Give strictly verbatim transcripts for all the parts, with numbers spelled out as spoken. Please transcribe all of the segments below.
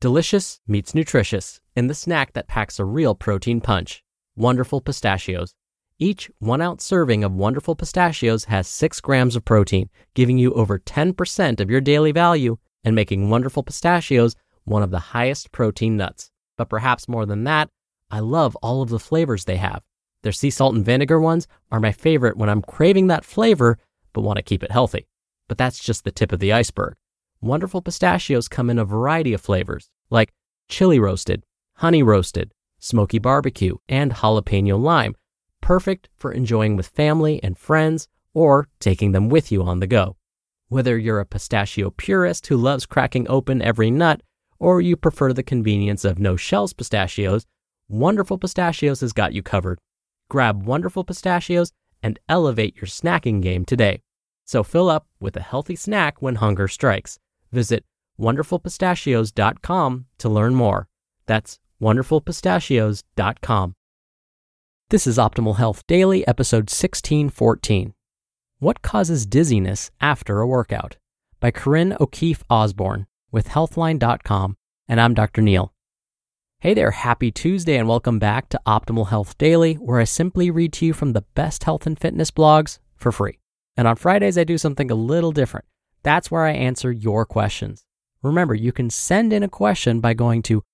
Delicious meets nutritious in the snack that packs a real protein punch. Wonderful Pistachios. Each one-ounce serving of Wonderful Pistachios has six grams of protein, giving you over ten percent of your daily value and making Wonderful Pistachios one of the highest protein nuts. But perhaps more than that, I love all of the flavors they have. Their sea salt and vinegar ones are my favorite when I'm craving that flavor but want to keep it healthy. But that's just the tip of the iceberg. Wonderful Pistachios come in a variety of flavors, like chili roasted, honey roasted, smoky barbecue, and jalapeno lime, perfect for enjoying with family and friends or taking them with you on the go. Whether you're a pistachio purist who loves cracking open every nut, or you prefer the convenience of no-shells pistachios, Wonderful Pistachios has got you covered. Grab Wonderful Pistachios and elevate your snacking game today. So fill up with a healthy snack when hunger strikes. Visit wonderful pistachios dot com to learn more. That's wonderful pistachios dot com. This is Optimal Health Daily, episode sixteen fourteen. What causes dizziness after a workout? By Corinne O'Keefe Osborne with healthline dot com, and I'm Doctor Neil. Hey there, happy Tuesday, and welcome back to Optimal Health Daily, where I simply read to you from the best health and fitness blogs for free. And on Fridays, I do something a little different. That's where I answer your questions. Remember, you can send in a question by going to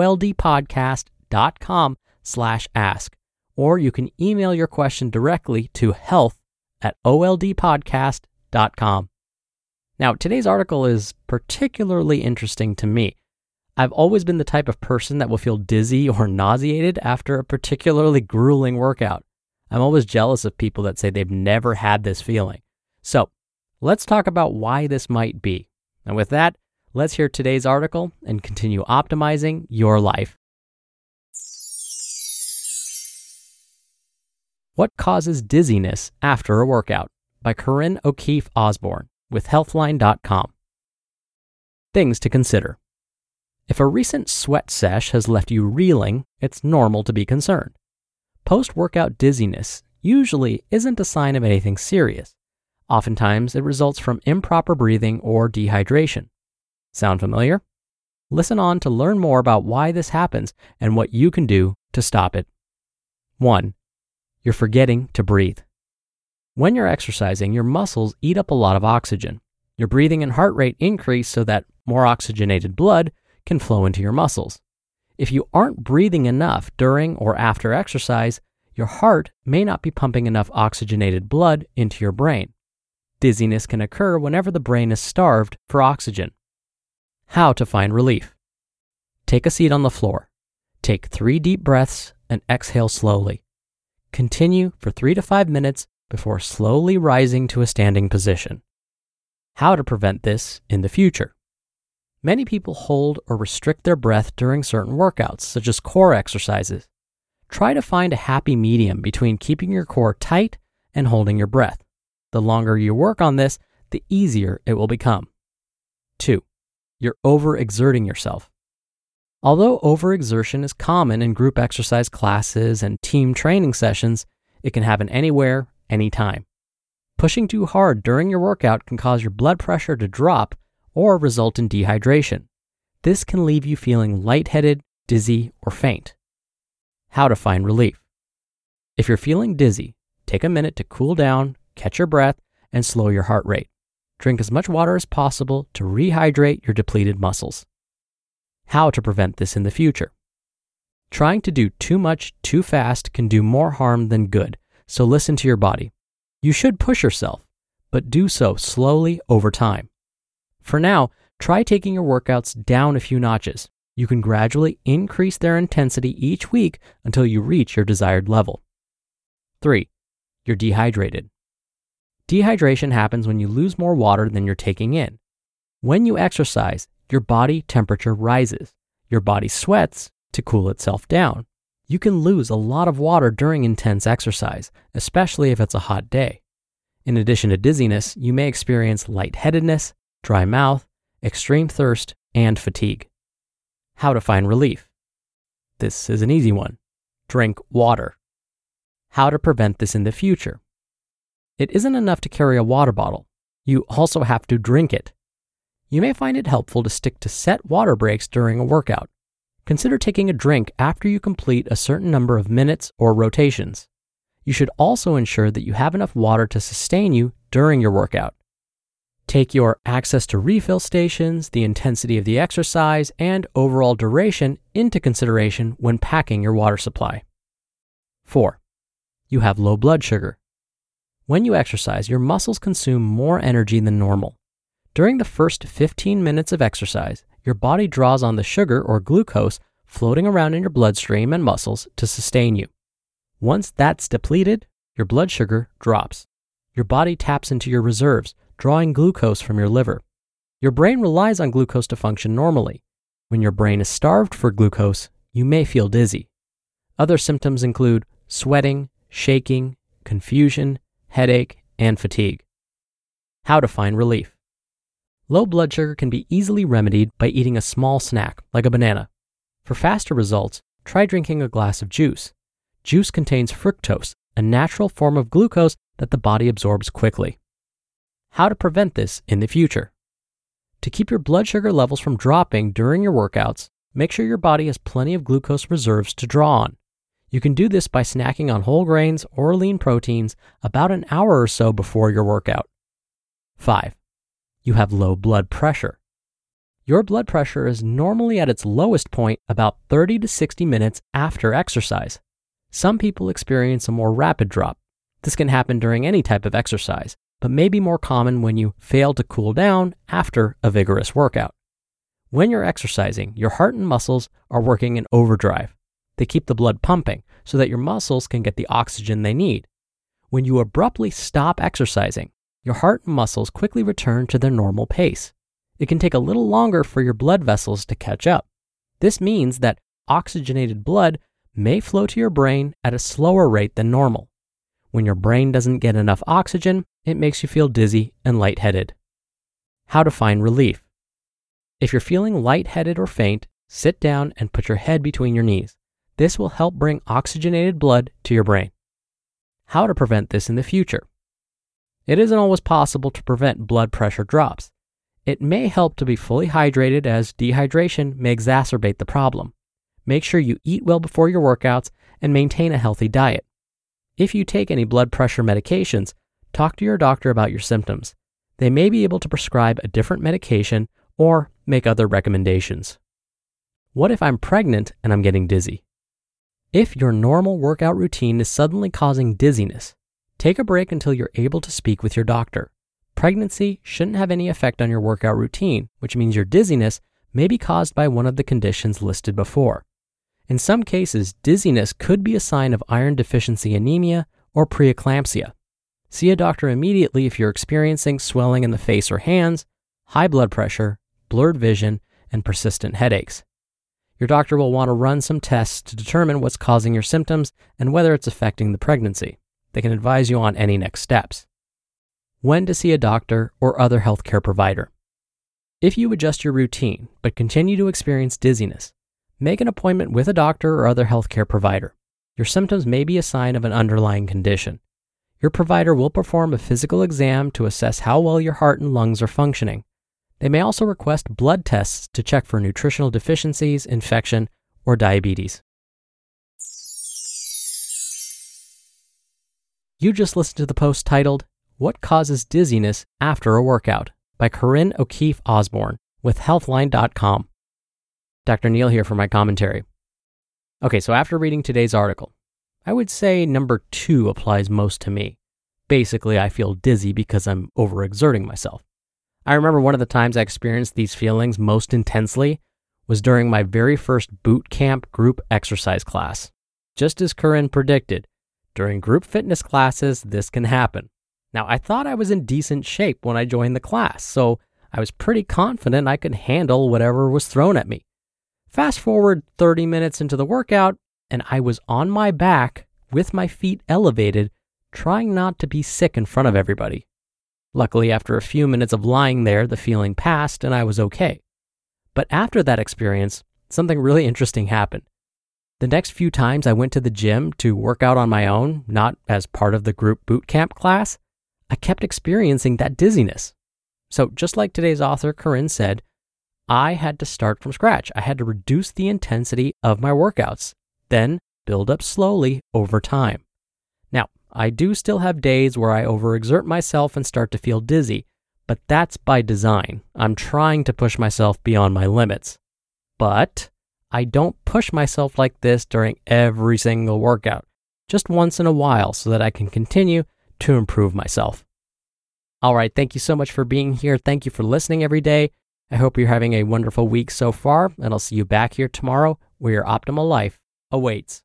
oldpodcast.com slash ask, or you can email your question directly to health at oldpodcast dot com. Now, today's article is particularly interesting to me. I've always been the type of person that will feel dizzy or nauseated after a particularly grueling workout. I'm always jealous of people that say they've never had this feeling. So, let's talk about why this might be. And with that, let's hear today's article and continue optimizing your life. What causes dizziness after a workout? By Corinne O'Keefe Osborne with healthline dot com. Things to consider. If a recent sweat sesh has left you reeling, it's normal to be concerned. Post-workout dizziness usually isn't a sign of anything serious. Oftentimes, it results from improper breathing or dehydration. Sound familiar? Listen on to learn more about why this happens and what you can do to stop it. one. You're forgetting to breathe. When you're exercising, your muscles eat up a lot of oxygen. Your breathing and heart rate increase so that more oxygenated blood can flow into your muscles. If you aren't breathing enough during or after exercise, your heart may not be pumping enough oxygenated blood into your brain. Dizziness can occur whenever the brain is starved for oxygen. How to find relief. Take a seat on the floor. Take three deep breaths and exhale slowly. Continue for three to five minutes before slowly rising to a standing position. How to prevent this in the future. Many people hold or restrict their breath during certain workouts, such as core exercises. Try to find a happy medium between keeping your core tight and holding your breath. The longer you work on this, the easier it will become. two. You're overexerting yourself. Although overexertion is common in group exercise classes and team training sessions, it can happen anywhere, anytime. Pushing too hard during your workout can cause your blood pressure to drop or result in dehydration. This can leave you feeling lightheaded, dizzy, or faint. How to find relief. If you're feeling dizzy, take a minute to cool down, catch your breath, and slow your heart rate. Drink as much water as possible to rehydrate your depleted muscles. How to prevent this in the future. Trying to do too much too fast can do more harm than good, so listen to your body. You should push yourself, but do so slowly over time. For now, try taking your workouts down a few notches. You can gradually increase their intensity each week until you reach your desired level. three. You're dehydrated. Dehydration happens when you lose more water than you're taking in. When you exercise, your body temperature rises. Your body sweats to cool itself down. You can lose a lot of water during intense exercise, especially if it's a hot day. In addition to dizziness, you may experience lightheadedness, dry mouth, extreme thirst, and fatigue. How to find relief. This is an easy one. Drink water. How to prevent this in the future. It isn't enough to carry a water bottle. You also have to drink it. You may find it helpful to stick to set water breaks during a workout. Consider taking a drink after you complete a certain number of minutes or rotations. You should also ensure that you have enough water to sustain you during your workout. Take your access to refill stations, the intensity of the exercise, and overall duration into consideration when packing your water supply. four. You have low blood sugar. When you exercise, your muscles consume more energy than normal. During the first fifteen minutes of exercise, your body draws on the sugar or glucose floating around in your bloodstream and muscles to sustain you. Once that's depleted, your blood sugar drops. Your body taps into your reserves, drawing glucose from your liver. Your brain relies on glucose to function normally. When your brain is starved for glucose, you may feel dizzy. Other symptoms include sweating, shaking, confusion, headache, and fatigue. How to find relief. Low blood sugar can be easily remedied by eating a small snack, like a banana. For faster results, try drinking a glass of juice. Juice contains fructose, a natural form of glucose that the body absorbs quickly. How to prevent this in the future. To keep your blood sugar levels from dropping during your workouts, make sure your body has plenty of glucose reserves to draw on. You can do this by snacking on whole grains or lean proteins about an hour or so before your workout. five. You have low blood pressure. Your blood pressure is normally at its lowest point about thirty to sixty minutes after exercise. Some people experience a more rapid drop. This can happen during any type of exercise, but may be more common when you fail to cool down after a vigorous workout. When you're exercising, your heart and muscles are working in overdrive. They keep the blood pumping so that your muscles can get the oxygen they need. When you abruptly stop exercising, your heart and muscles quickly return to their normal pace. It can take a little longer for your blood vessels to catch up. This means that oxygenated blood may flow to your brain at a slower rate than normal. When your brain doesn't get enough oxygen, it makes you feel dizzy and lightheaded. How to find relief. If you're feeling lightheaded or faint, sit down and put your head between your knees. This will help bring oxygenated blood to your brain. How to prevent this in the future. It isn't always possible to prevent blood pressure drops. It may help to be fully hydrated, as dehydration may exacerbate the problem. Make sure you eat well before your workouts and maintain a healthy diet. If you take any blood pressure medications, talk to your doctor about your symptoms. They may be able to prescribe a different medication or make other recommendations. What if I'm pregnant and I'm getting dizzy? If your normal workout routine is suddenly causing dizziness, take a break until you're able to speak with your doctor. Pregnancy shouldn't have any effect on your workout routine, which means your dizziness may be caused by one of the conditions listed before. In some cases, dizziness could be a sign of iron deficiency anemia or preeclampsia. See a doctor immediately if you're experiencing swelling in the face or hands, high blood pressure, blurred vision, and persistent headaches. Your doctor will want to run some tests to determine what's causing your symptoms and whether it's affecting the pregnancy. They can advise you on any next steps. When to see a doctor or other healthcare provider. If you adjust your routine but continue to experience dizziness, make an appointment with a doctor or other healthcare provider. Your symptoms may be a sign of an underlying condition. Your provider will perform a physical exam to assess how well your heart and lungs are functioning. They may also request blood tests to check for nutritional deficiencies, infection, or diabetes. You just listened to the post titled, What Causes Dizziness After a Workout by Corinne O'Keefe Osborne with Healthline dot com. Doctor Neal here for my commentary. Okay, so after reading today's article, I would say number two applies most to me. Basically, I feel dizzy because I'm overexerting myself. I remember one of the times I experienced these feelings most intensely was during my very first boot camp group exercise class. Just as Corinne predicted, during group fitness classes, this can happen. Now, I thought I was in decent shape when I joined the class, so I was pretty confident I could handle whatever was thrown at me. Fast forward thirty minutes into the workout, and I was on my back with my feet elevated, trying not to be sick in front of everybody. Luckily, after a few minutes of lying there, the feeling passed and I was okay. But after that experience, something really interesting happened. The next few times I went to the gym to work out on my own, not as part of the group boot camp class, I kept experiencing that dizziness. So just like today's author, Corinne, said, I had to start from scratch. I had to reduce the intensity of my workouts, then build up slowly over time. Now, I do still have days where I overexert myself and start to feel dizzy, but that's by design. I'm trying to push myself beyond my limits. But I don't push myself like this during every single workout, just once in a while so that I can continue to improve myself. All right, thank you so much for being here. Thank you for listening every day. I hope you're having a wonderful week so far, and I'll see you back here tomorrow where your optimal life awaits.